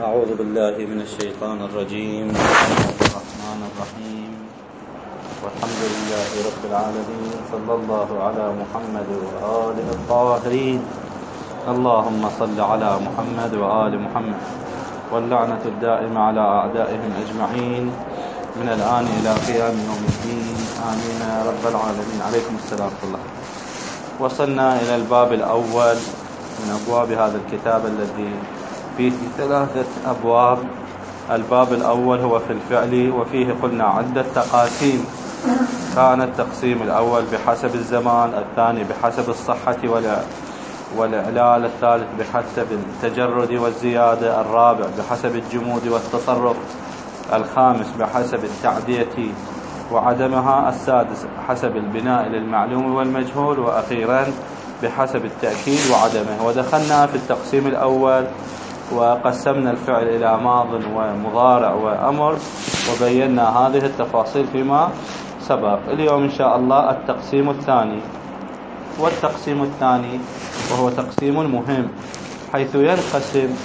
أعوذ بالله من الشيطان الرجيم. بسم الله الرحمن الرحيم. والحمد لله رب العالمين، صلى الله على محمد وآله الطاهرين. اللهم صل على محمد وآل محمد، واللعنة الدائمة على أعدائهم أجمعين من الآن إلى قيام يوم الدين، آمين يا رب العالمين. عليكم السلام ورحمة الله. وصلنا إلى الباب الأول من أبواب هذا الكتاب الذي فيه 3 أبواب. الباب الأول هو في الفعل، وفيه قلنا عدة تقاسيم. كان التقسيم الأول بحسب الزمان، الثاني بحسب الصحة والإعلال، الثالث بحسب التجرد والزيادة، الرابع بحسب الجمود والتصرف، الخامس بحسب التعدية وعدمها، السادس حسب البناء للمعلوم والمجهول، وأخيرا بحسب التأكيد وعدمه. ودخلنا في التقسيم الأول وقسمنا الفعل إلى ماض ومضارع وأمر، وبينا هذه التفاصيل فيما سبق. اليوم إن شاء الله التقسيم الثاني. والتقسيم الثاني وهو تقسيم مهم، حيث ينقسم.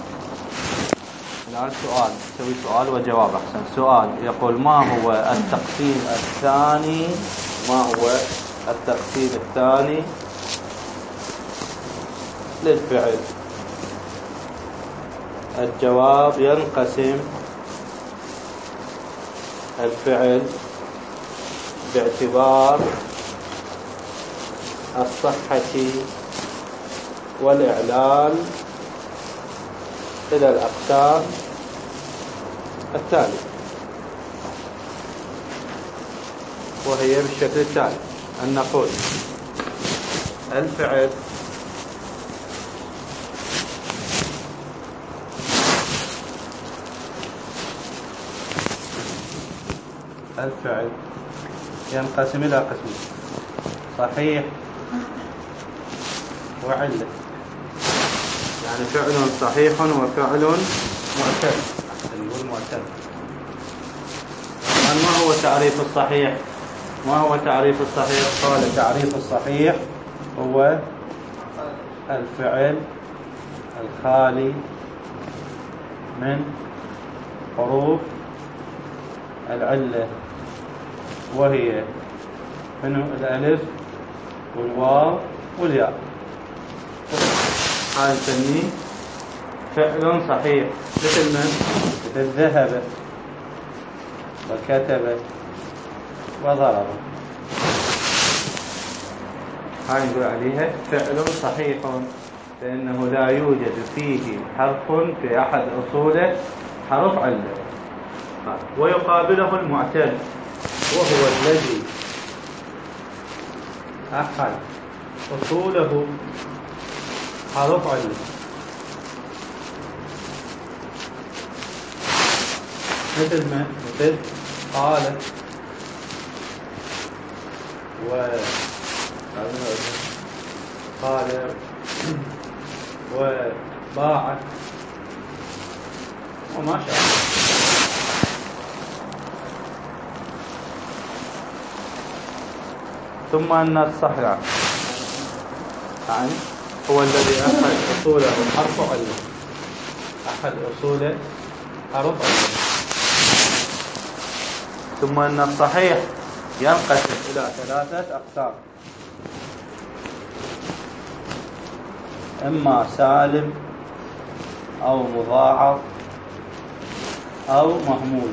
الآن سؤال، نسوي سؤال وجواب أحسن. سؤال يقول: ما هو التقسيم الثاني؟ ما هو التقسيم الثاني للفعل؟ الجواب: ينقسم الفعل باعتبار الصحة والإعلال إلى الأقسام التالية، وهي بالشكل التالي: أن نقول الفعل ينقسم إلى قسمين: صحيح وعلة. يعني فعل صحيح وفعل معتل. نقول معتل. ما هو تعريف الصحيح؟ ما هو تعريف الصحيح؟ قال: تعريف الصحيح هو الفعل الخالي من حروف العلة، وهي من الألف والواو والياء. هذا نسميه فعل صحيح. مثل ذهب وكتب وضرب، هاي نقول عليها فعل صحيح، لأنه لا يوجد فيه حرف في أحد أصوله حرف علة. ويقابله المعتل، وهو الذي أحد أصوله حرف علة. مثل قال وباع وما شاء الله. ثم أن الصحيح يعني هو الذي أحد أصوله حرف علة، أحد أصوله حرف علة. ثم أن الصحيح ينقسم إلى 3 أقسام: إما سالم أو مضاعف أو مهمول.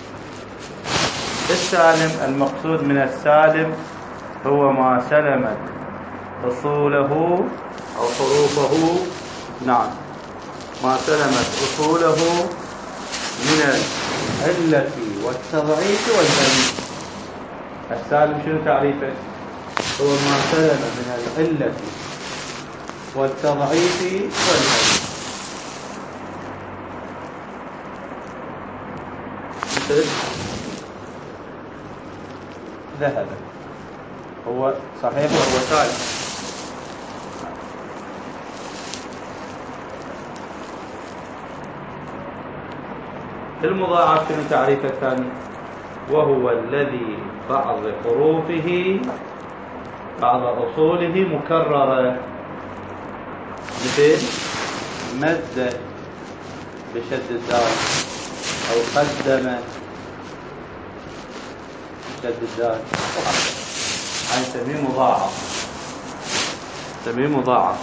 السالم، المقصود من السالم هو ما سلمت أصوله أو حروفه، نعم، ما سلمت أصوله من العلة والتضعيف والهزل. السالم شنو تعريفه؟ هو ما سلم من العلة والتضعيف والهزل. مثل ذهب، هو صحيح وهو سالم. المضاعف شنو تعريفه الثاني؟ وهو الذي بعض حروفه بعض أصوله مكررة، مثل مد بشد الدال، أو قدم بشد الدال، هاي نسميه مضاعف، نسميه مضاعف.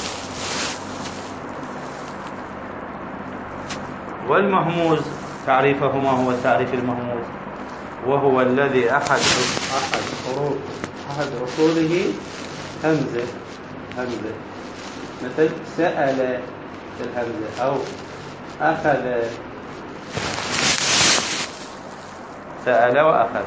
والمهموز تعريفه ما هو تعريف المهموز؟ وهو الذي أحد أصوله همزة، مثل سأل في الهمزة، أو أخذ، سأل وأخذ.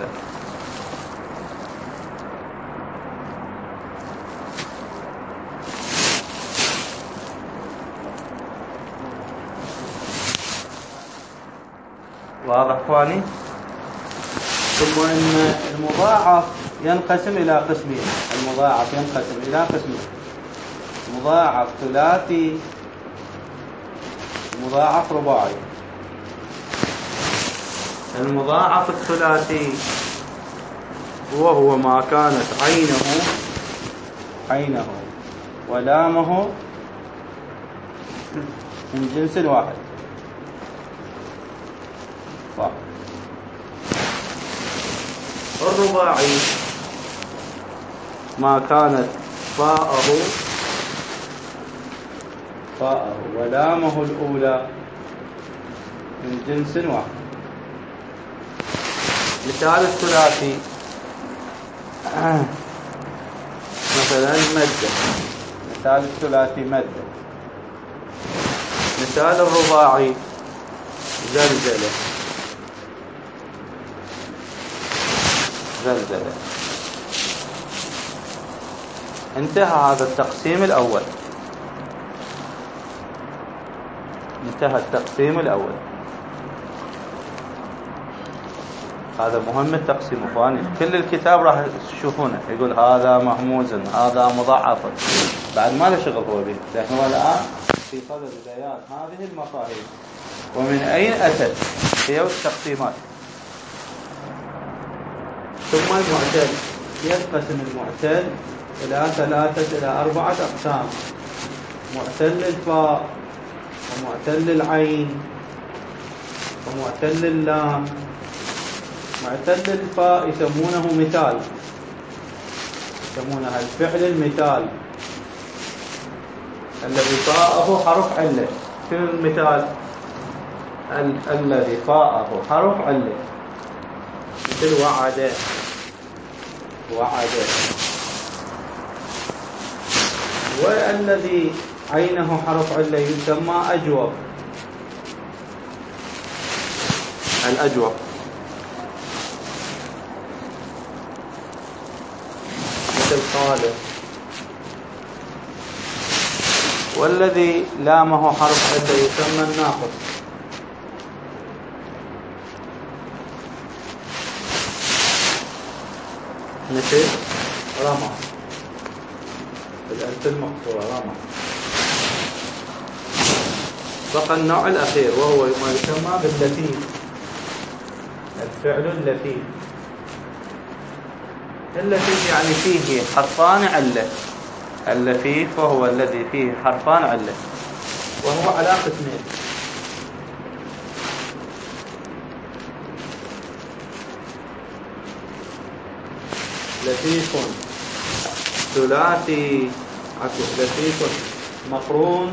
واضح اخواني؟ ثم ان المضاعف ينقسم الى قسمين، المضاعف ينقسم الى قسمين: مضاعف ثلاثي، مضاعف رباعي. المضاعف الثلاثي وهو ما كانت عينه ولامه من جنس واحد. الرباعي ما كانت فاءه ولامه الأولى من جنس واحد. مثال الثلاثي مثلا مدة، مثال الثلاثي مدة. مثال الرباعي زلزلة. انتهى هذا التقسيم الأول، انتهى التقسيم الأول. هذا مهم التقسيم اخواني، كل الكتاب راح تشوفونه يقول هذا مهموز، هذا مضاعف، بعد ما له شغل هو به، لكن هو الآن في صدد بيان هذه المفاهيم ومن أين أتت هي التقسيمات. ثم المعتل، ينقسم المعتل إلى 3 إلى 4 أقسام: معتل الفاء، ومعتل العين، ومعتل اللام. معتل الفاء يسمونه مثال، يسمونها الفعل المثال الذي فاءه حرف علة. في المثال الذي فاءه حرف علة، مثل وعد. والذي عينه حرف علة يسمى أجوف، الأجوف. مثل خالد. والذي لامه حرف علة يسمى الناقص. مثل رمى، الألف المقصورة رمى. بقى النوع الأخير وهو ما يسمى باللفيف، الفعل اللفيف. اللفيف يعني فيه حرفان علة. اللفيف وهو الذي فيه حرفان علة، وهو على قسمين: لفيف ثلاثي، لفيف مقرون،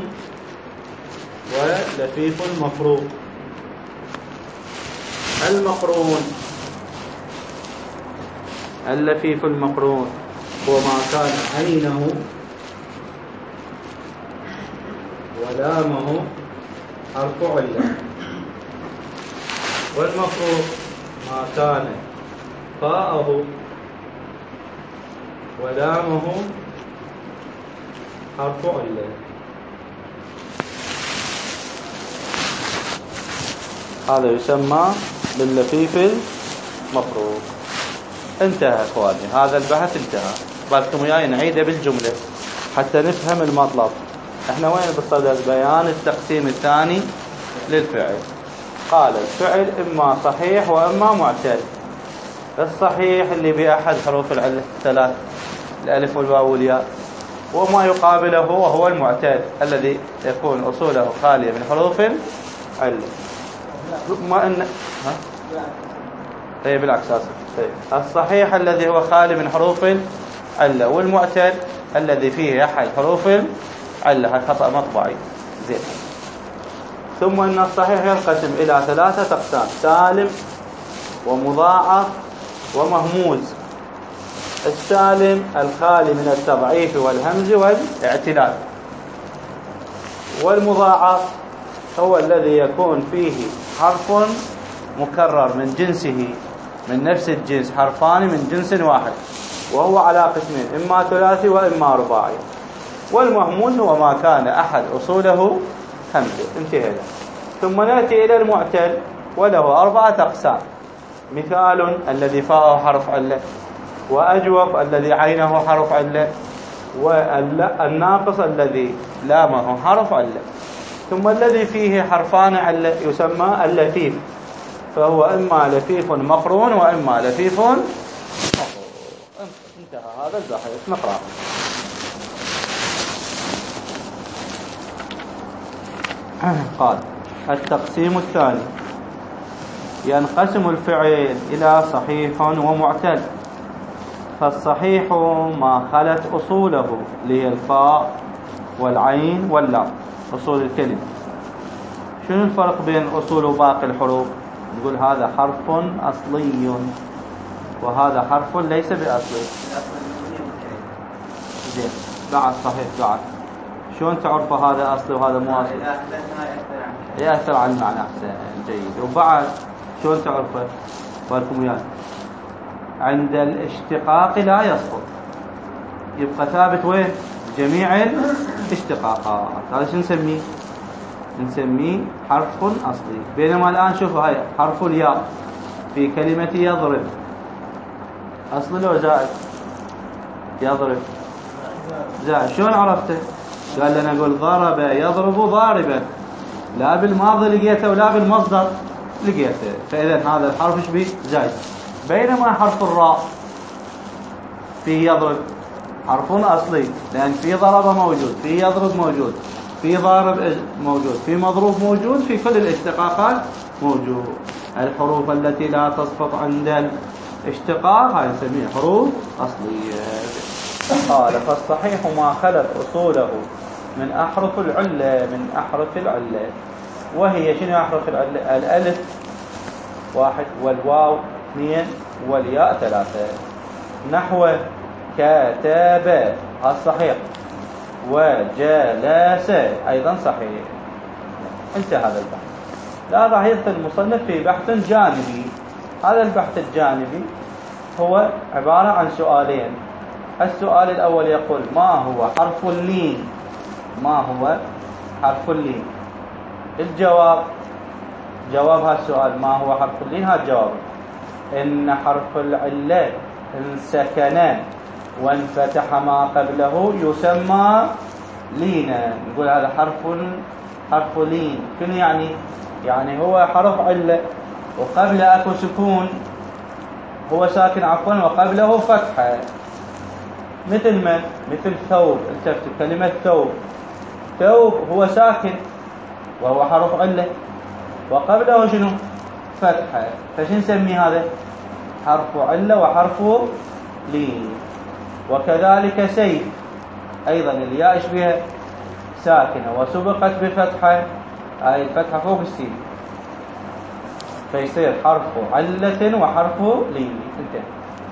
ولفيف مفروق. المقرون، اللفيف المقرون هو ما كان عينه ولامه حرف علة. والمفروق ما كان فاءه ولامه حرف علة. هذا يسمى باللفيف المفروق. انتهى اخواني، هذا البحث انتهى. بالكم وياي نعيده بالجملة حتى نفهم المطلب. احنا وين بصدد بيان التقسيم الثاني للفعل. قال الفعل اما صحيح واما معتل. الصحيح اللي بأحد حروف العلة الثلاث، الألف والواو والياء، وما يقابله وهو المعتل الذي يكون أصوله خالية من حروف علة. ما إن طيب بالعكس طيب. الصحيح الذي هو خالي من حروف العلة، والمعتل الذي فيه أحد حروف العلة. هذا خطأ مطبعي. زين. ثم إن الصحيح ينقسم إلى 3 أقسام: سالم ومضاعف ومهموز. السالم الخالي من التضعيف والهمز والاعتلال، والمضاعف هو الذي يكون فيه حرف مكرر من جنسه، من نفس الجنس، حرفان من جنس واحد، وهو على قسمين: إما ثلاثي وإما رباعي. والمهموز هو ما كان أحد أصوله همزة. انتهينا. ثم نأتي إلى المعتل وله 4 أقسام: مثال الذي فاءه حرف علة، وأجوف الذي عينه حرف علة، والناقص الذي لامه حرف علة. ثم الذي فيه حرفان علة يسمى اللفيف، فهو إما لفيف مقرون وإما لفيف مقرون. انتهى هذا البحث. نقرأ. قال: التقسيم الثاني: ينقسم الفعل إلى صحيح ومعتل. فالصحيح ما خلت أصوله، اللي هي الفاء والعين واللام، أصول الكلمة. شنو الفرق بين أصول وباقي الحروف؟ نقول هذا حرف أصلي وهذا حرف ليس بأصلي. زين. بعد صحيح. بعد شلون تعرف هذا أصلي وهذا مو أصلي؟ يأثر على المعنى. أحسن. جيد. وبعد شلون تعرفه؟ بالكم وياي. عند الاشتقاق لا يسقط، يبقى ثابت وين؟ جميع الاشتقاقات. هذا شو نسميه؟ نسميه حرف أصلي. بينما الآن شوفوا هاي حرف الياء في كلمة يضرب، أصلي لو زائد؟ يضرب زائد. شلون عرفته؟ قال لنا نقول ضرب يضرب ضاربا، لا بالماضي لقيته ولا بالمصدر لقيته، فإذا هذا الحرف ايش بيه؟ زائد. بينما حرف الراء فيه يضرب، حرف أصلي، لأن في ضرب موجود، في يضرب موجود، في ضارب موجود، في مضروب موجود، في كل الاشتقاقات موجود. الحروف التي لا تسقط عند الاشتقاق هاي نسميها حروف أصلية. قال: فالصحيح ما خلت أصوله من أحرف العلة، من أحرف العلة. وهي شنو أحرف العلة؟ الألف 1 والواو 2 والياء 3. نحو كتاب الصحيح، وجلس أيضا صحيح. انتهى هذا البحث. لا راح يدخل المصنف في بحث جانبي. هذا البحث الجانبي هو عبارة عن سؤالين. السؤال الأول يقول: ما هو حرف اللين؟ ما هو حرف اللين؟ الجواب، جواب هذا السؤال ما هو حرف اللين، هذا الجواب: إن حرف العلة إن سكن وانفتح ما قبله يسمى لينا. نقول هذا حرف لين. شنو يعني؟ يعني هو حرف علة وقبل أكو سكون، هو ساكن عفوا، وقبله فتحة. مثل من؟ مثل ثوب. التفتوا كلمة ثوب، ثوب هو ساكن وهو حرف علة، وقبله شنو؟ فتحة. فشن نسمي هذا؟ حرف علة وحرف لين. وكذلك سيف أيضا الياء إيش بها؟ ساكنة وسبقت بفتحة، هاي الفتحة فوق السين، فيصير حرف علة وحرف لين. انتهى.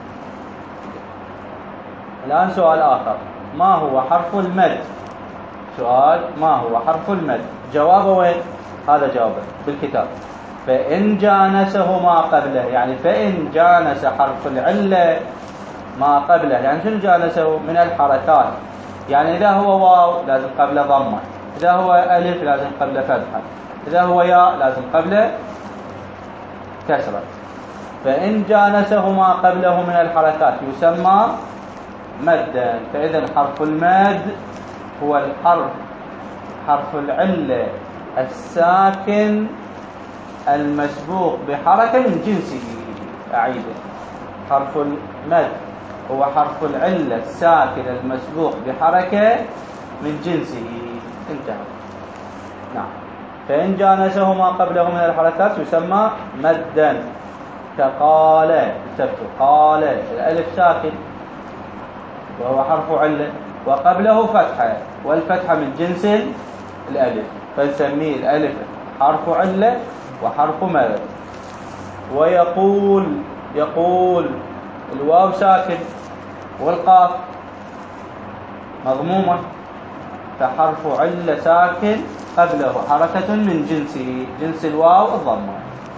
الآن سؤال آخر: ما هو حرف المد؟ سؤال: ما هو حرف المد؟ جوابه وين؟ هذا جوابه بالكتاب: فإن جانسه ما قبله. يعني فإن جانس حرف العلة ما قبله، يعني شنو جانسه؟ من الحركات. يعني إذا هو واو لازم قبله ضمة، إذا هو ألف لازم قبله فتحة، إذا هو ياء لازم قبله كسرة. فإن جانسه ما قبله من الحركات يسمى مدا. فإذا حرف المد هو حرف العلة الساكن المسبوق بحركة من جنسه. أعيده: حرف المد هو حرف العلة الساكن المسبوق بحركة من جنسه. انتهى. نعم. فإن جانسه ما قبله من الحركات يسمى مدا، كقال. قال الألف ساكن وهو حرف علة، وقبله فتحة، والفتحة من جنس الألف، فنسميه الألف حرف علة وحرف مد. ويقول، يقول الواو ساكن والقاف مضمومة، فحرف علة ساكن قبله حركة من جنسه، جنس الواو الضمة.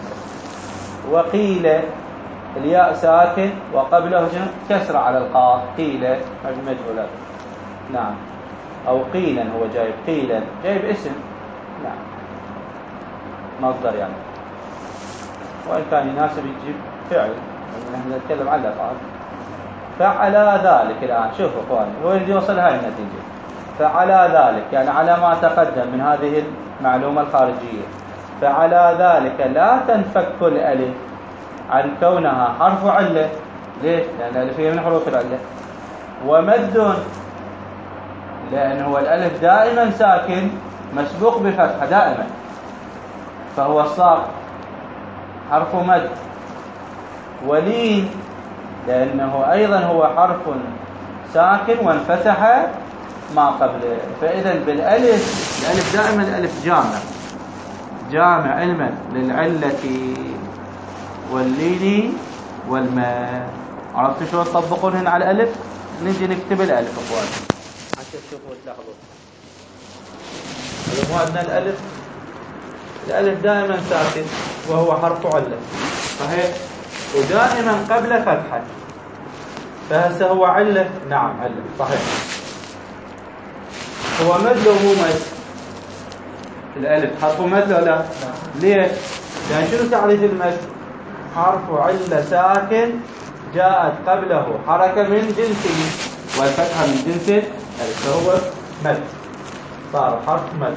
وقيل الياء ساكن وقبله كسر على القاف، قيل مجهولة. نعم، أو قيلا، هو جايب قيلا، جايب اسم. نعم، مصدر يعني، وإن كان يناسب يجيب فعل، نحن نتكلم عن الأفعال. فعلى ذلك، الآن شوفوا اخواني، هو يريد يوصل هاي النتيجة. فعلى ذلك يعني على ما تقدم من هذه المعلومة الخارجية، فعلى ذلك لا تنفك الألف عن كونها حرف علة. ليش؟ لأن الألف هي من حروف العلة. ومد، لأن هو الألف دائما ساكن مسبوق بفتحة دائما، فهو صار حرف مد. ولين، لأنه أيضا هو حرف ساكن وانفتح ما قبله. فإذا بالألف، الألف دائما الألف جامع، جامع علما للعلة واللين والماء. عرفتوا شو تطبقون هنا على الألف؟ نجي نكتب الألف أخوان عشان تشوفوا وتلاحظوا. أن الألف دائما ساكن وهو حرف علة، صحيح، ودائما قبل فتحة، فهسه هو علة. نعم علة، صحيح. هو مد لو مو مد؟ الألف حرف مد ولا لا؟ ليه؟ يعني شنو تعريف المد؟ حرف علة ساكن جاءت قبله حركة من جنسه، والفتحة من جنس الألف، فهو مد، صار حرف مد.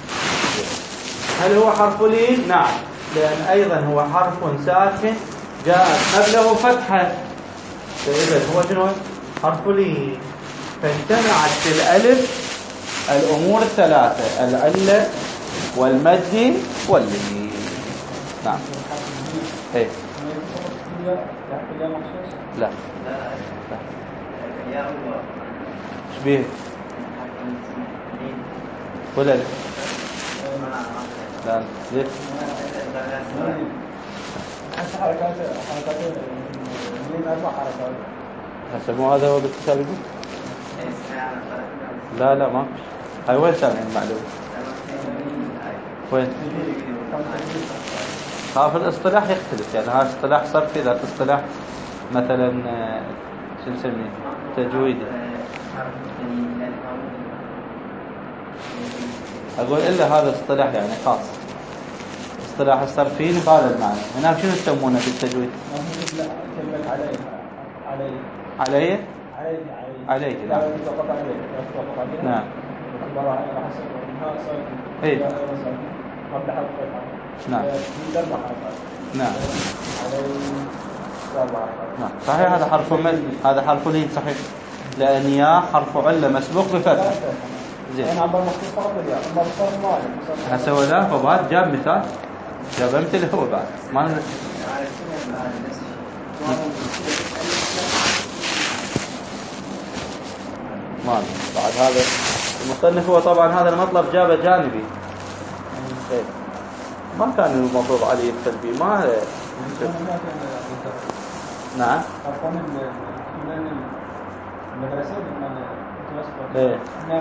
هل هو حرف لين؟ نعم، لأن أيضا هو حرف ساكن جاءت قبله فتحة، فإذا هو شنو؟ حرف لين. فاجتمعت في الألف الأمور الثلاثة، العلة والمد واللين. نعم. ايه لا شبيه ولا لا؟ لا ليه؟ هسه مو هذا هو بالكتاب يقول؟ لا لا ما هاي وين سامع المعلومة؟ وين؟ في الاصطلاح يختلف، يعني هذا اصطلاح صرفي، ذاك اصطلاح مثلا شو نسميه تجويدي. أقول إلا هذا اصطلاح يعني خاص، اصطلاح الصرفيين بهذا المعنى. هناك شنو يسمونه في التجويد؟ عليه عليه نعم نعم ايه نعم نعم نعم صحيح. هذا حرف مد، هذا حرف لين، صحيح، لأن يا حرف علة مسبوق بفتح. زين هسه هو لا، فبعد جاب مثال، جاب امثله هو بعد ما بعد هذا المصنف هو طبعا هذا المطلب جابه جانبي، ما كان المفروض عليه يدخل فيه. ما نعم ايه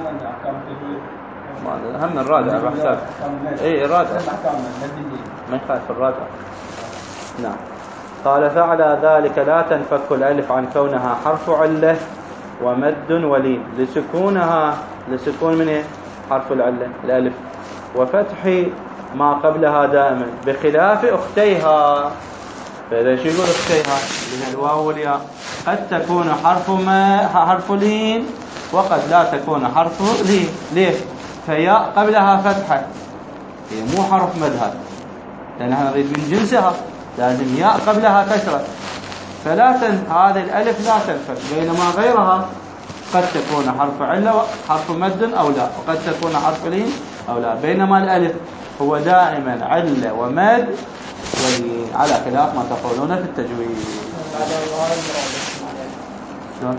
هم الرادع بحساب ايه الرادع ما يخالف الرادع. نعم. قال فعلى ذلك لا تنفك الألف عن كونها حرف علة ومد ولين لسكونها، لسكون من إيه؟ حرف العلة الألف، وفتح ما قبلها دائما بخلاف أختيها. فإذا شو يقول أختيها من الواو والياء؟ قد تكون حرف لين وقد لا تكون حرف لين. ليه؟ فياء قبلها فتحة، هي مو حرف مد هذا، لأن احنا نريد من جنسها لازم ياء قبلها كسرة، فلا هذه الألف لا تنفك. بينما غيرها قد تكون حرف علة حرف مد أو لا، وقد تكون حرف لين أو لا. بينما الألف هو دائما علة ومد ولين على خلاف ما تقولون في التجويد. شلون؟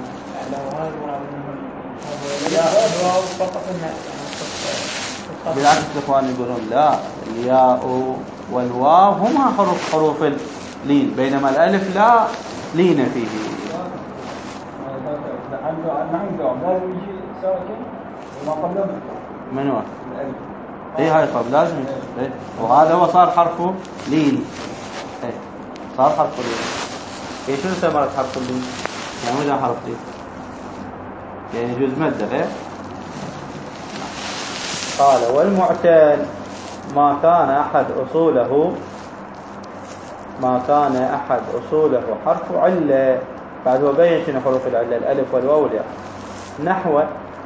بالعكس الاخوان يقولون لا، الياء والواو هما حروف اللين، بينما الالف لا لين فيه. من هو؟ ايه هاي طب لازم إيه؟ وهذا هو صار حرفه لين. ايه صار حرفه لين. ايه شنو ثمرة حرف اللين؟ يعني ماذا حرف لين؟ يعني يجوز مد غير. قال والمعتل ما كان أحد أصوله حرف علة. بعد هو بين شنو حروف العلة، الألف والواو والياء. نحو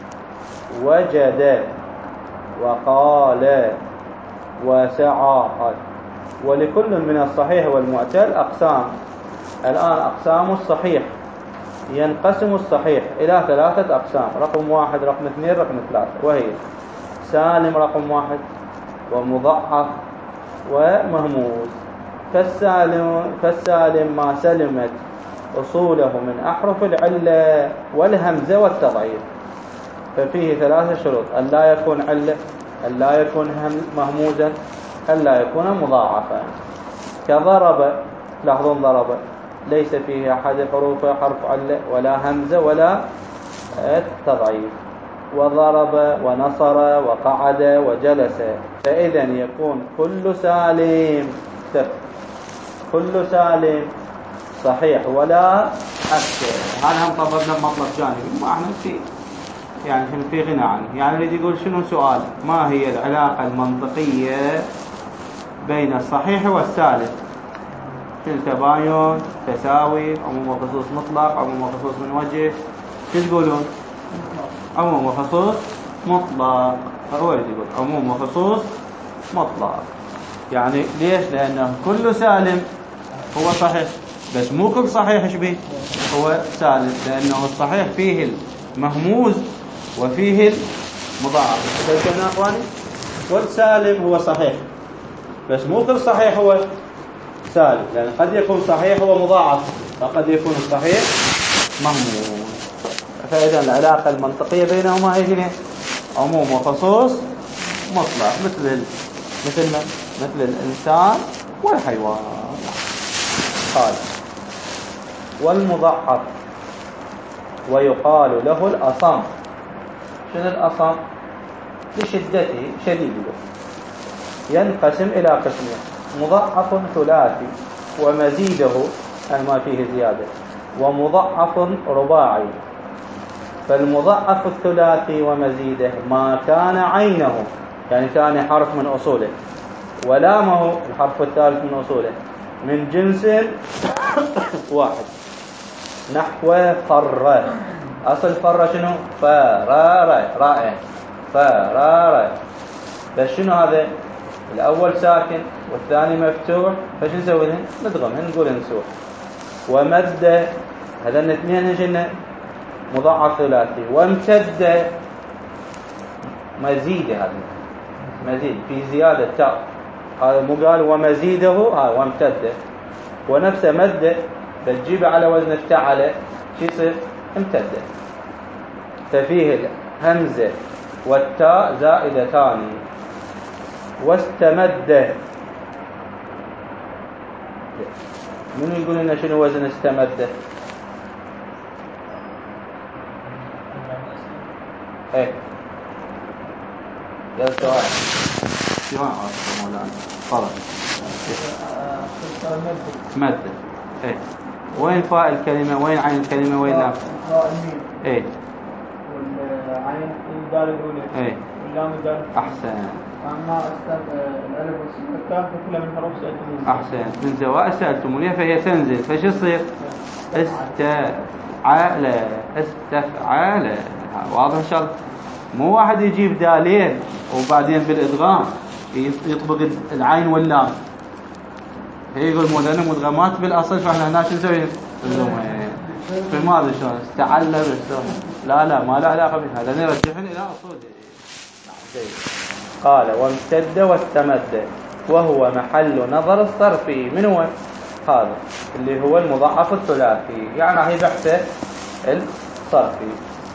وجد وقال وسعى. ولكل من الصحيح والمعتل أقسام. الآن أقسام الصحيح، ينقسم الصحيح إلى 3 أقسام: رقم 1 رقم 2 رقم 3، وهي سالم رقم 1 ومضعف ومهموز. فالسالم ما سلمت أصوله من أحرف العلة والهمزة والتضعيف، ففيه 3 شروط: أن لا يكون علة، أن لا يكون مهموزا، أن لا يكون مضاعفا. كضرب، لاحظون ضرب ليس فيه أحد حروف حرف علة ولا همزة ولا التضعيف. وضرب ونصر وقعد وجلس. فإذا يكون كل سالم صحيح ولا أكثر. هذا هم طبقنا بمطلب جانبي، ما احنا في غنى عنه. يعني يريد يقول شنو سؤال: ما هي العلاقة المنطقية بين الصحيح والسالم؟ شنو تباين، تساوي، عموم وخصوص مطلق، عموم وخصوص من وجه؟ شو تقولون؟ عموم وخصوص مطلق. هو يقول عموم وخصوص مطلق. يعني ليش؟ لأنه كل سالم هو صحيح، بس مو كل صحيح ايش به هو سالم، لأنه الصحيح فيه المهموز وفيه المضاعف. فهمتوا يا اخواني؟ كل سالم هو صحيح، بس مو كل صحيح هو سالم، لأن قد يكون صحيح هو مضاعف وقد يكون الصحيح مهموز. فإذا العلاقة المنطقية بينهما هي عموم وخصوص مطلق، مثل الإنسان والحيوان. قال والمضعف ويقال له الأصم. شنو الأصم؟ لشدته شديد. ينقسم إلى قسمين: مضعف ثلاثي ومزيده ما فيه زيادة، ومضعف رباعي. فالمضعف الثلاثي ومزيده ما كان عينه، يعني ثاني حرف من أصوله، ولامه الحرف الثالث من أصوله، من جنس واحد. نحو فر. أصل فر شنو؟ فرار، رائع، فرار. بس شنو هذا؟ الأول ساكن والثاني مفتوح، فش نسوي ذن؟ ندغم، نقول نسوح. ومد، هذا الاثنين هنا مضاعف ثلاثي. وامتد، مزيد، هذا مزيد في زيادة تاء، هذا مو قال ومزيده، وامتد. ونفسه مد بتجيبه على وزن افتعل، شو يصير؟ امتد. ففيه الهمزة والتاء زائدتان. واستمد، من يقول لنا شنو وزن استمد؟ ايه يا سؤال شو عارف مولانا؟ طبعا مد. ايه وين فاء الكلمة؟ وين عين الكلمة؟ وين لام؟ ايه والعين الدال الأولى، ايه واللام الدال. احسن. أما الألف والتاء كلها من حروف سألتموني. احسن، من زوائد سألتموني، فهي تنزل. فش يصير؟ استفعال. واضح ان شاء الله؟ مو واحد يجيب دالين وبعدين بالادغام يطبق العين واللام. هي يقول مولانا مدغمات بالاصل، فاحنا هنا شو نسوي؟ في الماضي شلون استعلم. لا ما له علاقه بهذا، نرجعهم الى اصول. قال وامتد واستمد وهو محل نظر الصرفي. من هو هذا اللي هو المضاعف الثلاثي؟ يعني هي بحثه الصرفي.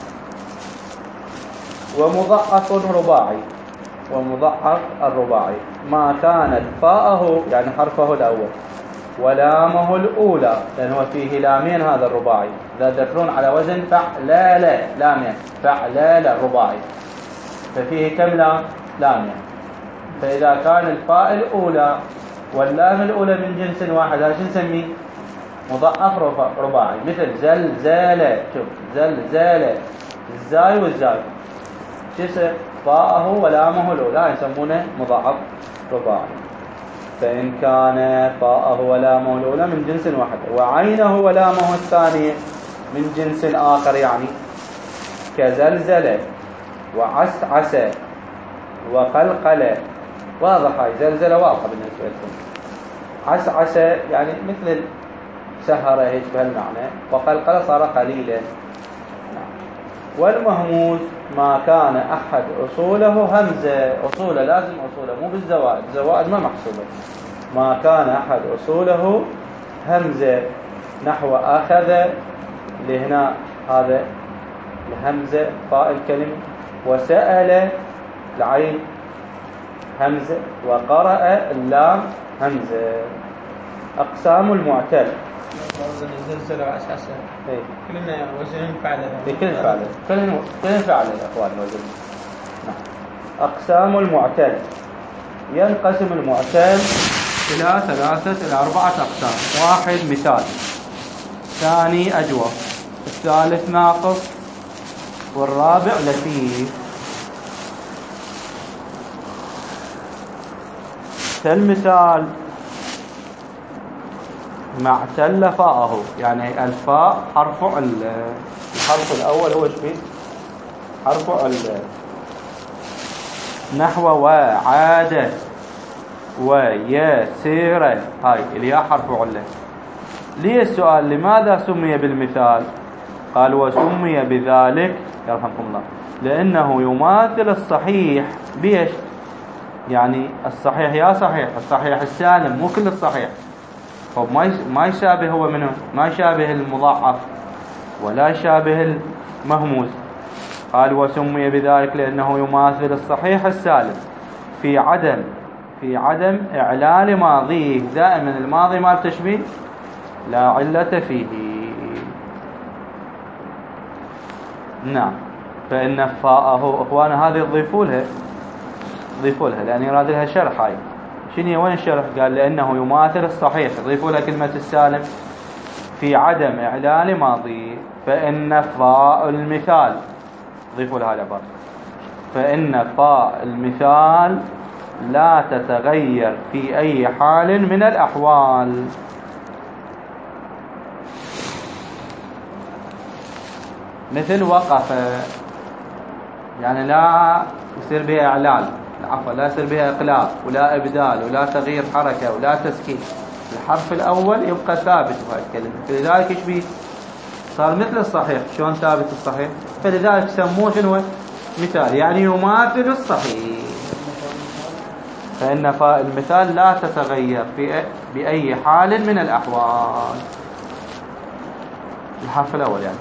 ومضاعف رباعي. ومضاعف الرباعي ما كانت فاءه يعني حرفه الأول ولامه الأولى، لأن هو فيه لامين هذا الرباعي، إذا تذكرون على وزن فعلالة لامين، فعلالة رباعي، ففيه كم لام؟ لامين. فإذا كان الفاء الأولى واللام الأولى من جنس واحد هذا شو نسميه؟ مضاعف رباعي. مثل زلزالة، شوف زلزالة الزاي والزاي شو فاءه ولامه الأولى يسمونه مضاعف رباعي. فإن كان فاءه ولامه الأولى من جنس واحد وعينه ولامه الثانية من جنس آخر، يعني كزلزلة وعسعسة وقلقلة. واضح هاي زلزلة واضحة بالنسبة لكم. عسعسة يعني مثل سهرة هيك بهالمعنى، وقلقلة صار قليلا. والمهموز ما كان أحد أصوله همزة. أصوله لازم أصوله مو بالزوائد، الزوائد ما محسوبة. ما كان أحد أصوله همزة نحو أخذ، لهنا هذا الهمزة فاء الكلمة، وسأل العين همزة، وقرأ اللام همزة. أقسام المعتل زلزلة وعسعسة كلنا وزنين فعلا. كلنا فعلا أخوان وزن. أقسام المعتل. ينقسم المعتل إلى 3 إلى 4 أقسام. 1 مثال، 2 أجوف، 3 ناقص، والرابع لطيف. كالمثال مع اعتل فاءه، يعني الفاء حرف الحرف الأول هو شبيه حرف نحو وعاد ويسير، هاي الياء حرف علة. ليه السؤال لماذا سمي بالمثال؟ قال وسمي بذلك يرحمكم الله لأنه يماثل الصحيح. بيش يعني الصحيح يا صحيح، الصحيح السالم مو كل الصحيح. طب ما يشابه هو منه، ما يشابه المضاعف ولا يشابه المهموز. قال وسمي بذلك لأنه يماثل الصحيح السالم في عدم إعلال ماضيه. دائما الماضي ما التشبيه لا علة فيه. نعم. فإن فاءه أخوانا هذه تضيفوا لها لأن يراد لها شرح. هاي شنو وين الشرح؟ قال لأنه يماثل الصحيح، ضيفوا لها كلمة السالم في عدم إعلال ماضي. فإن فاء المثال، ضيفوا لها العبارة، فإن فاء المثال لا تتغير في أي حال من الأحوال. مثل وقف، يعني لا يصير بها إعلال، عفوا لا يصير بها إقلاب ولا إبدال ولا تغيير حركة ولا تسكين. الحرف الأول يبقى ثابت في هذه الكلمة، فلذلك يشبه صار مثل الصحيح. شلون ثابت الصحيح؟ فلذلك سموه شنو؟ مثال، يعني يماثل الصحيح. فإن فاء المثال لا تتغير بأي حال من الأحوال. الحرف الأول يعني.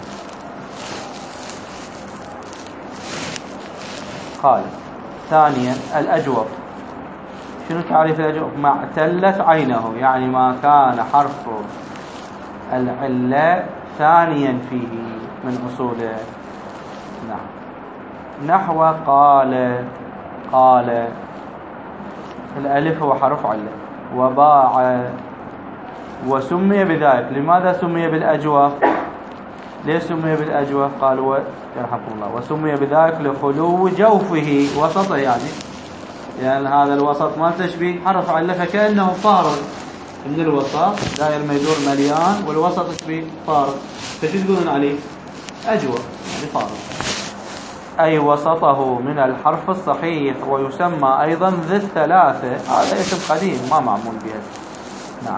قال ثانيا الأجوف. شنو تعريف الأجوف؟ ما اعتلت عينه، يعني ما كان حرف العلة ثانيا فيه من أصوله. نعم. نحو قال الألف هو حرف علة، وباع، وسمي بذلك. لماذا سمي بالأجوف؟ ليش سمي بالأجوف؟ قالوا يرحمكم الله وسمي بذلك لخلو جوفه، وسطه، يعني هذا الوسط ما تشبيه حرف علة، فكأنه فارغ من الوسط، دائر ما يدور مليان والوسط تشبيه فارغ، فشو تقولون عليه؟ أجوف، يعني فارغ. أي وسطه من الحرف الصحيح. ويسمى أيضا ذي الثلاثة، هذا اسم قديم ما معمول به. نعم.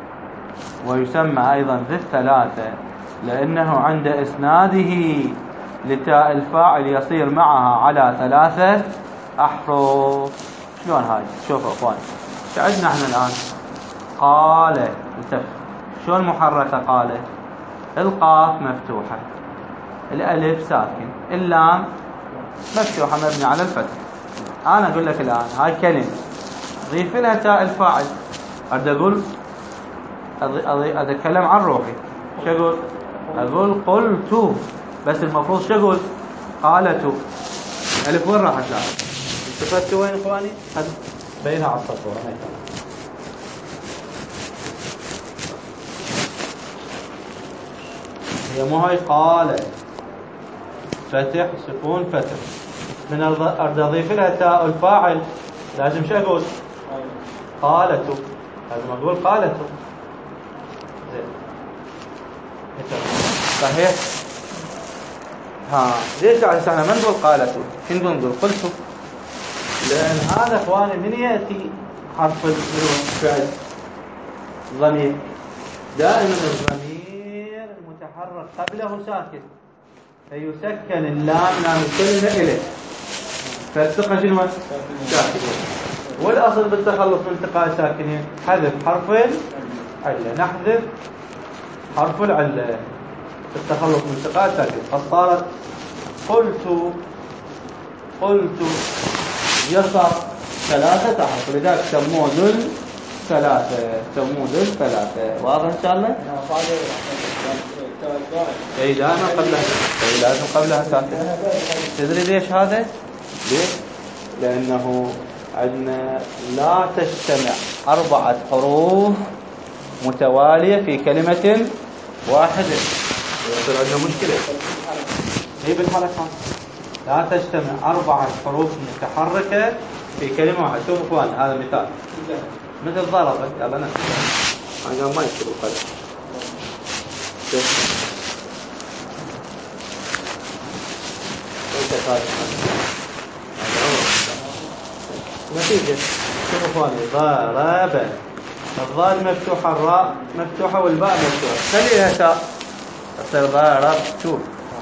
ويسمى أيضا ذي الثلاثة لأنه عند إسناده لتاء الفاعل يصير معها على 3 أحرف. شلون هاي؟ شوفوا اخوان، عندنا احنا الآن قال، انتبه شلون محركة قال؟ القاف مفتوحة، الألف ساكن، اللام مفتوحة مبني على الفتح. أنا أقول لك الآن هاي كلمة ضيف لها تاء الفاعل، أقول أتكلم عن روحي، شو أقول؟ أقول قلت، بس المفروض شو أقول؟ قالت. ألف وين راحت الآن؟ التفتوا وين إخواني؟ بينها على السطور. هي مو هاي قال فتح سكون فتح، من أرد أضيف لها تاء الفاعل لازم شو أقول؟ قالت، لازم أقول قالت. زين صحيح؟ ها ليش عشان ما نقول قالت؟ شو نقول؟ قلت. لأن هذا إخواني من يأتي حرف الفعل ضمير، دائما الضمير المتحرك قبله ساكن، فيسكن اللام لام الكلمة إليه، فالتقى شنو؟ ساكنين. والأصل بالتخلص من التقاء ساكنين حذف حرف العلة، نحذف حرف العلة التخلص من التقاء ساكن. فصارت قلت يصر 3 أحرف، لذلك سموه ذل 3. واضح إن شاء الله؟ اي دائما قبلها، اي لازم قبلها ساكن. تدري ليش هذا؟ ليش؟ لأنه عندنا لا تجتمع 4 حروف متوالية في كلمة واحدة، يصير عندنا مشكلة. هي بالحركات لا تجتمع 4 حروف متحركة في كلمة واحدة. شوفوا اخوان هذا مثال، مثل ضربت. يلا نكتب، انا ما يكتب القلم. نتيجة شوفوا اخواني، ضرب، الضاد مفتوحة، الراء مفتوحة، والباء مفتوحة، خليها تاء تصير ضربت.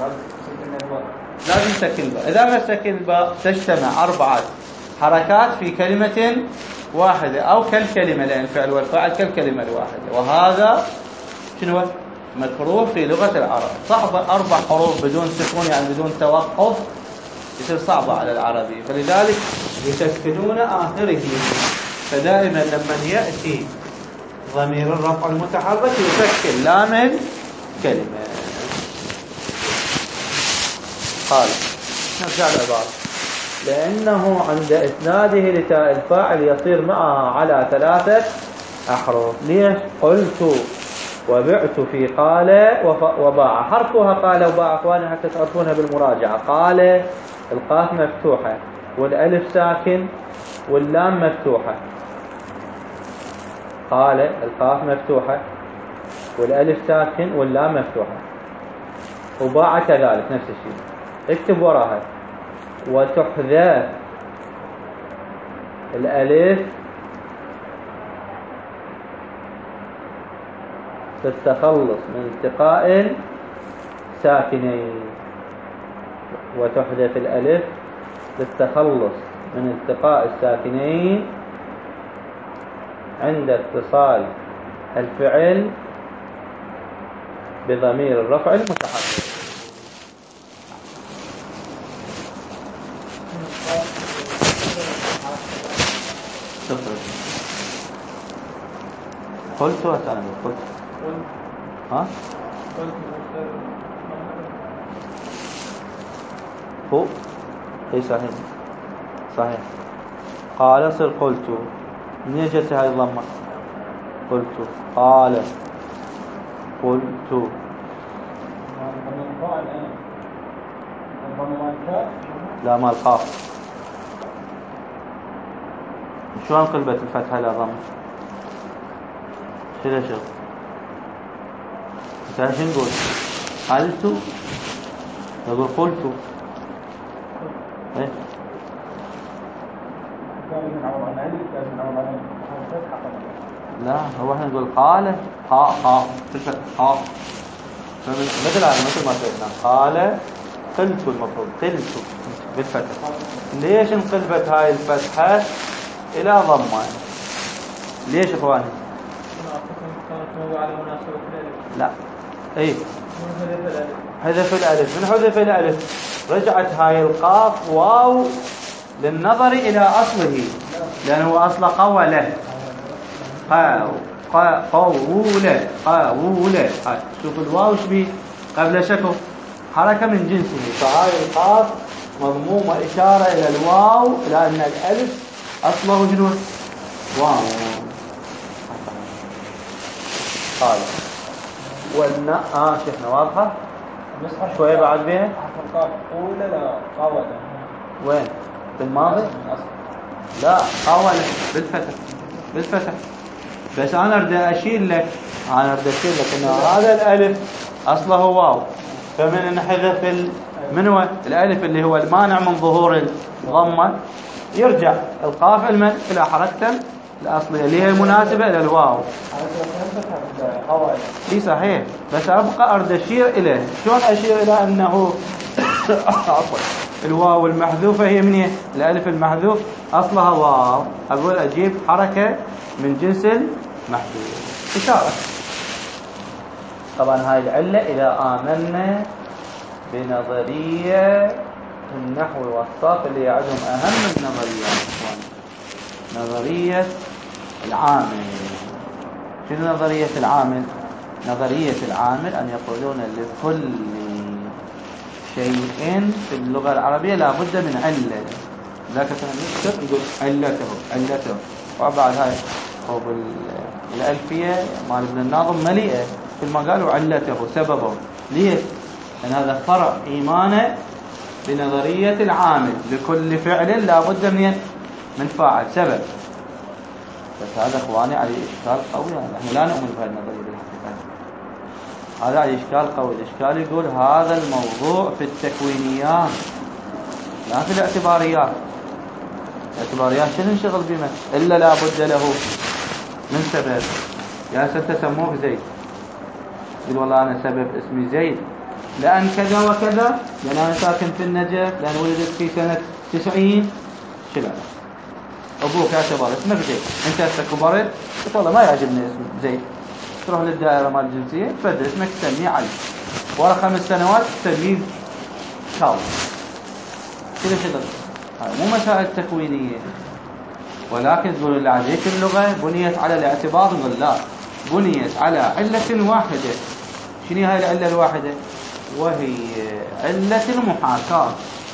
لازم تسكن الباء. إذا ما سكن الباء تجتمع 4 حركات في كلمة واحدة، أو كالكلمة، لأن الفعل والفاعل كالكلمة الواحدة، وهذا شنو مكروه في لغة العرب. صعب 4 حروف بدون سكون، يعني بدون توقف، يصير صعبة على العربي، فلذلك يسكنون آخره. فدائما لما يأتي ضمير الرفع المتحرك يسكن لام الكلمة. قال نرجع العبارة، لأنه عند إسناده لتاء الفاعل يصير معها على 3 أحرف. ليش؟ قلت وبعت في قال وباع، حرفها قال وباع اخواني حتى تعرفونها بالمراجعة. قال القاف مفتوحة، والألف ساكن، واللام مفتوحة. قال القاف مفتوحة، والألف ساكن، واللام مفتوحة. وباع كذلك نفس الشيء. اكتب وراها وتحذف الألف للتخلص من التقاء ساكنين، وتحذف الألف للتخلص من التقاء الساكنين عند اتصال الفعل بضمير الرفع المتحرك. قلت وأنا قلت ها فوق اي صحيح صحيح. قال صر قلت، منين جت هاي الضمه؟ قلت قال قلت. لا ما القاف. شلون قلبت الفتحه الى ضمه؟ شو شو انت شو نقول؟ قلت نقول قلت. ايه لا هو احنا نقول قال قا قا في الفتح قا، مثل هذا مثل ما سيدنا قال قلت المفروض قلت بالفتح. ليش انقلبت هاي الفتحة إلى ضمة؟ ليش إخواني؟ لا اي حذف الألف. من حذف الألف رجعت هاي القاف واو للنظر إلى أصله، لأنه أصل قولة قولة قولة. شوف الواو ايش بيه قبل شكل حركة من جنسه، فهاي القاف مضمومة إشارة إلى الواو، إلى أن الألف أصله شنو؟ واو. قال شيخنا واضحة شوية بعد بيه القاف أولى لا قاولة. وين في الماضي؟ لا قاولة بالفتح. بس أنا أريد أشير لك إنه هذا الألف أصله واو، فمن نحذف من هو الألف اللي هو المانع من ظهور الضمة، يرجع القاف إلى حركته الأصلية اللي هي المناسبة إلى الواو. اي صحيح، بس أبقى أريد أشير إليه. شلون أشير إلى أنه الواو المحذوفة هي من الألف المحذوف أصلها واو؟ أقول أجيب حركة من جنس المحذوف إشارة. طبعا هاي العلة إذا آمنا بنظرية النحو والصرف اللي يعدهم أهم النظريات، نظرية العامل. شنو نظرية العامل؟ نظرية العامل أن يقولون لكل شيء في اللغة العربية لا بد من علة. ذاك نكتب نقول علته. وبعد هاي الألفية مال ابن الناظم مليئة كل ما قالوا علته سببه. ليش؟ لأن هذا فرع إيمانه بنظرية العامل، لكل فعل لا بد من فاعل سبب. بس هذا اخواني عليه اشكال قوي، نحن لا نؤمن بهذه النظريه بالحقيقه. هذا عليه اشكال قوي. الاشكال يقول هذا الموضوع في التكوينيات لا في الاعتباريات. الاعتباريات شنو نشغل بما الا لا بد له من سبب. يا ستسموه زيد، يقول والله انا سبب اسمي زيد لان كذا وكذا، لان انا ساكن في النجف، لان ولدت في سنه 90. شلون ابوك اعتبر اسمك زيد، انت هسه كبرت قلت والله ما يعجبني اسم زيد، تروح للدائره مال الجنسيه تبدل اسمك تسميه علي، ورا 5 سنوات تسميه شاو. كذا شغل. مو مسائل تكوينيه، ولكن تقول لي هذيك اللغه بنيت على الاعتبار. نقول لا، بنيت على عله واحده. شنو هاي العله الواحده؟ وهي عله المحاكاه.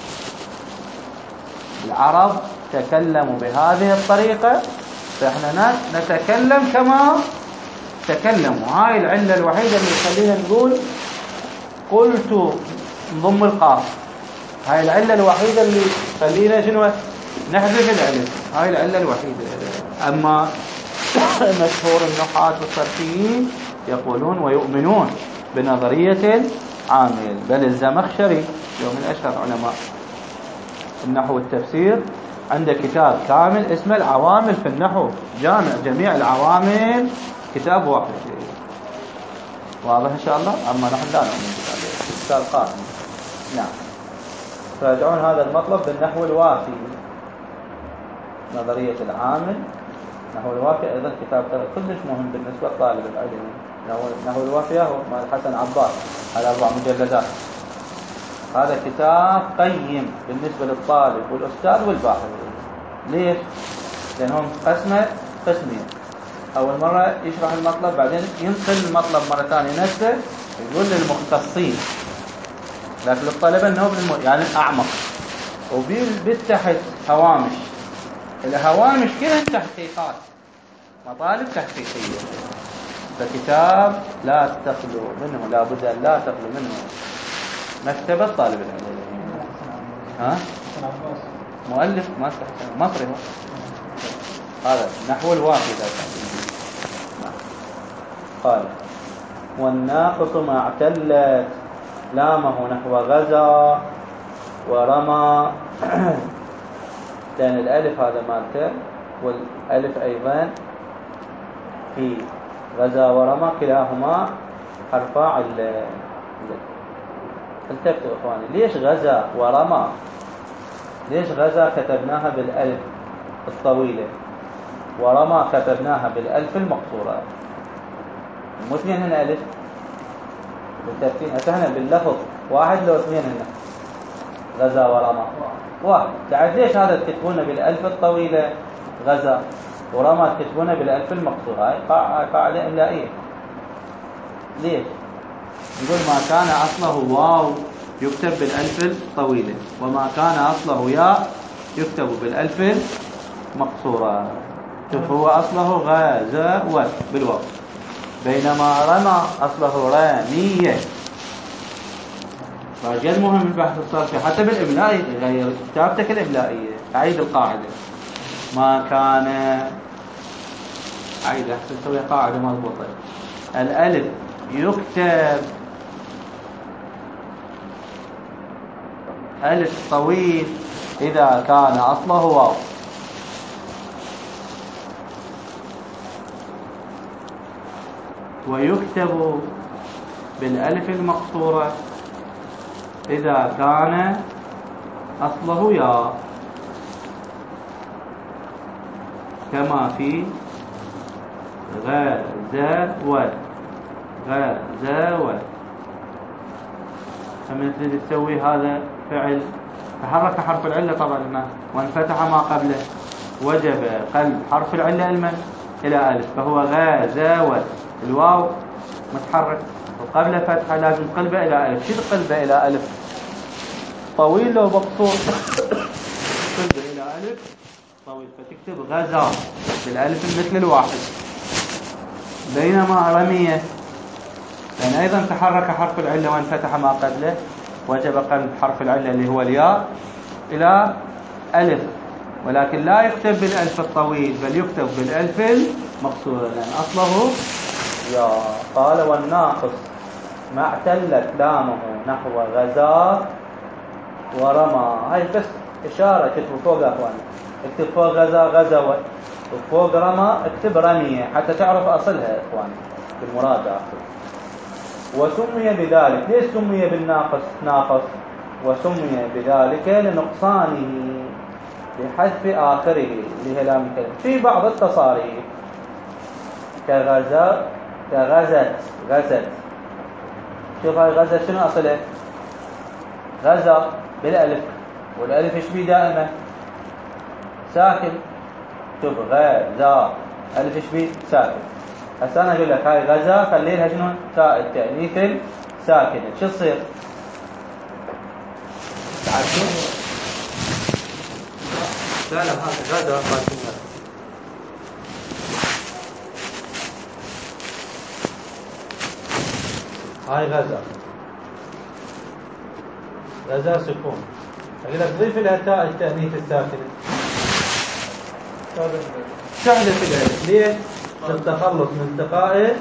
العرب تكلموا بهذه الطريقة، فإحنا نتكلم كما تكلموا. هاي العلة الوحيدة اللي تخلينا نقول قلت نضم القاف. هاي العلة الوحيدة اللي تخلينا شنو نحذف الألف. هاي العلة الوحيدة. أما مشهور النحاة والصرفيين يقولون ويؤمنون بنظرية العامل. بل الزمخشري من أشهر علماء النحو والتفسير عنده كتاب كامل اسمه العوامل في النحو، جامع جميع العوامل، كتاب واحد. واضح إن شاء الله. أما نحن لا نؤمن بهذا الكتاب قائم. نعم. تراجعون هذا المطلب بالنحو الوافي. نظرية العامل النحو الوافي أيضا كتاب كلش مهم بالنسبة لطالب العلم. النحو الوافي هو مال حسن عباس على 4 مجلدات. هذا كتاب قيم بالنسبة للطالب والأستاذ والباحث. ليش؟ لأنهم قسمين. أول مرة يشرح المطلب، بعدين ينقل المطلب مرة ثانية نفسه يقول للمختصين، لكن للطلبة أنه يعني أعمق. وبالتحت هوامش. الهوامش كلها تحقيقات، مطالب تحقيقية. فكتاب لا تخلو منه، لا بد أن لا تخلو منه مكتبة طالب العلم. ها؟ مؤلف ما استحسن مصري هو. هذا نحو الوافي ذا. قال والناقص ما اعتلت لامه نحو غزا ورمى. لأن الألف هذا مالته، والألف أيضا في غزا ورمى كلاهما حرفا علة. التفتوا إخواني، ليش غزا ورمى؟ ليش غزا كتبناها بالألف الطويلة ورمى كتبناها بالألف المقصورة؟ مو اثنين هنا ألف بالترتيب. هنا باللفظ واحد لو اثنين هنا غزا ورمى واحد. بعد ليش هذا تكتبونه بالألف الطويلة غزا ورمى تكتبونه بالألف المقصورة؟ هاي قاعدة إملائية. ليش؟ نقول ما كان أصله واو يكتب بالألف الطويلة، وما كان أصله ياء يكتب بالألف المقصورة. شوف هو أصله غزا بالواو، بينما رمى أصله رامية. فجد مهم البحث الصرفي حتى بالإملائي غير كتابتك الإملائية. أعيد القاعدة ما كان، أعيد أحسن نسوي قاعدة مضبوطة. الألف يكتب ألف طويل إذا كان أصله واو، ويكتب بالألف المقصورة إذا كان أصله ياء، كما في غزاوة. فمن تريد تسوي هذا فعل تحرك حرف العلة طبعا هنا وانفتح ما قبله، وجب قلب حرف العلة إلى ألف، فهو غزاوة. الواو متحرك وقبله فتحة لازم قلبه إلى ألف. شو قلبه إلى ألف؟ طويل لو مقصور؟ قلبه إلى ألف طويل، فتكتب غزا بالألف مثل الواحد. بينما رمية لأن أيضا تحرك حرف العلة وانفتح ما قبله، وجب قلب حرف العلة اللي هو الياء إلى ألف، ولكن لا يكتب بالألف الطويل بل يكتب بالألف المقصورة لأن أصله ياء. قال والناقص ما اعتلت لامه نحو غزا ورمى. هاي بس إشارة كتبوا فوق أخواني، اكتب فوق غزا غزوة، وفوق رمى اكتب رمية حتى تعرف أصلها إخواني بالمراجعة. وسمي بذلك، ليش سمي بالناقص ناقص؟ وسمي بذلك لنقصانه بحذف آخره اللي هي لام الكلمة في بعض التصاريف كغزا غزت. شوف هاي غزت شنو أصله؟ غزا بالألف، والألف ايش بيه دائما؟ ساكن. شوف غزا ألف ايش بيه؟ ساكن. هسه أنا أقول لك هاي غزا خلي لها شنو؟ تاء التأنيث ساكنة. شو تصير؟ تعال شوف. لا هذا غزا قاسمها. هاي غزا سكون. أقول لك ضيف لها تاء التأنيث الساكنة. تحذف الألف. ليش؟ للتخلص من التقاء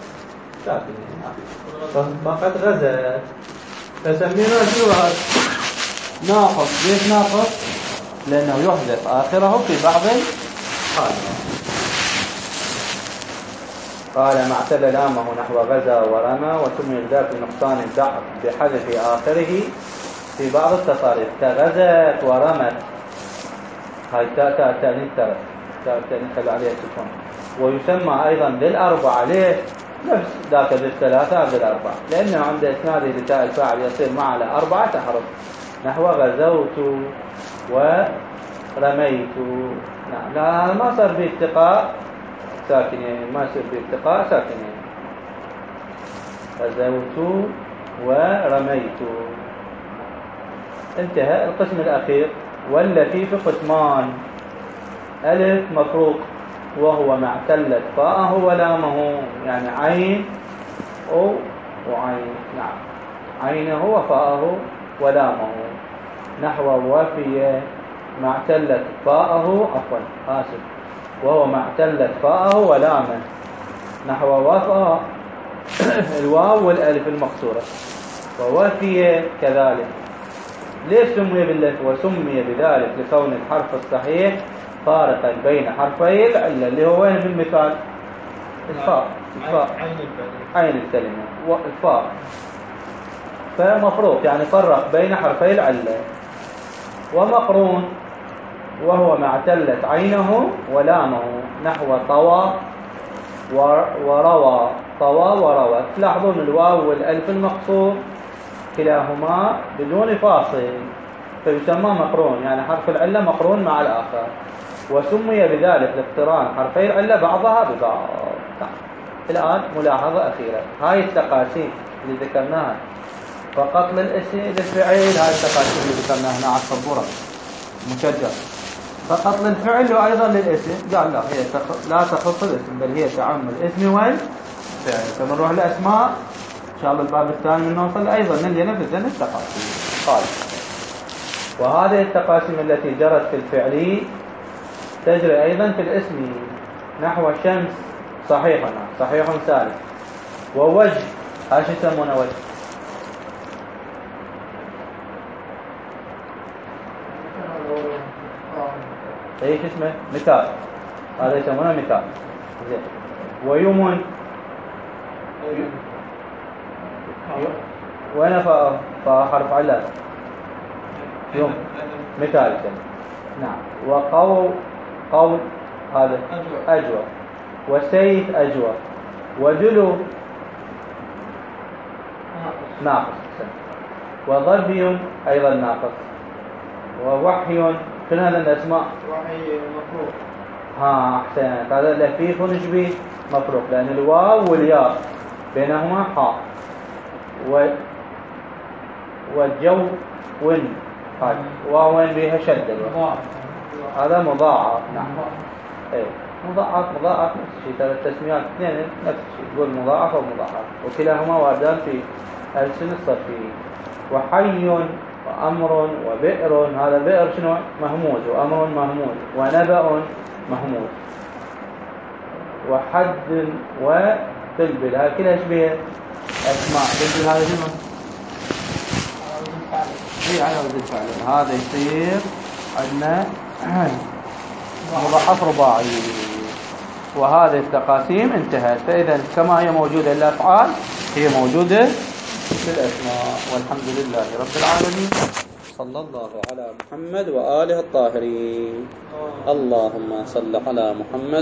ساكنة. فقط غزا فسميناه شنو هذا؟ ناقص. ليش ناقص؟ لأنه يحذف آخره في بعض الحالات. قال ما اعتل لامه نحو غزا ورمى، وسمي ذات نقصان الدعر بحذف آخره في بعض التصاريف كغزت ورمت. هاي تاء تأنيث تأنيث عليها سكون. ويسمى أيضا للأربعة. ليش؟ نفس ذاك بالثلاثة بالأربعة، لأنه عند إسناده لتاء الفاعل يصير مع الأربعة أحرف نحو غزوت ورميت. نعم لا ما صار باتقاء ساكنين، ما صار باتقاء ساكنين. غزوت ورميت. انتهى القسم الأخير. واللفيف قسمان: ألف مفروق وهو ما اعتلت فاءه ولامه، يعني عين أو وعين. نعم عينه وفاءه ولامه. نحو وفي ما اعتلت فاءه وهو ما اعتلت فاءه ولامه. نحو وفاء الواو والألف المقصورة. ووفي كذلك. ليش سمي باللف؟ وسمي بذلك لكون الحرف الصحيح فارقا بين حرفي العلة اللي هو وين بالمثال؟ الفاء. عين الكلمة والفاء. فمفروق يعني فرق بين حرفي العلة. ومقرون وهو ما اعتلت عينه ولامه، نحو طوى وروى، طوى وروى. تلاحظون الواو والالف المقصور كلاهما بدون فاصل، فيسمى مقرون، يعني حرف العلة مقرون مع الآخر، وسمي بذلك لاقتران حرفي العلة بعضها ببعض. الآن ملاحظة أخيرة، هاي التقاسيم اللي ذكرناها فقط للاسم للفعل، هاي التقاسيم اللي ذكرناها هنا على السبورة مشجر فقط للفعل وأيضا للاسم، قال لا هي لا تخص الاسم بل هي تعم الاسم والفعل. فبنروح للأسماء إن شاء الله الباب الثاني من نوصل أيضا نلقى نفس التقاسيم. قال وهذه التقاسيم التي جرت في الفعل تجري أيضا في الاسم، نحو شمس صحيح سالم، ووجه ايش يسمونه وجه؟ ايش اسمه؟ مثال، هذا يسمونه مثال. زين. ويمن وين فحرف علة يوم مثال. نعم. قول هذا أجوى، وسيف أجوى، ودلو ناقص، وضربي أيضا ناقص، ووحي كل هذا الأسماء وحي مفروق. أحسنت، هذا لفيف نشبه مفروق لأن الواو والياء بينهما حاء، والجو واو بها شدة، هذا مضاعف. نعم. ايه مضاعف نفس الشيء، ترى التسميات اثنين نفس الشيء، تقول مضاعف او مضاعف، وكلاهما واردان في ألسن الصرفيين. وحي وأمر وبئر، هذا بئر شنو؟ مهموز، وأمر مهموز، ونبأ مهموز. وحد وبلبل، هذه كلها شبيه أسماء. بلبل هذا شنو؟ على وزن الفعل، هذا يصير عندنا مضاعف رباعي. وهذه التقاسيم انتهت. فإذا كما هي موجودة الأفعال هي موجودة في الأسماء. والحمد لله رب العالمين، صلى الله على محمد وآله الطاهرين. اللهم صل على محمد.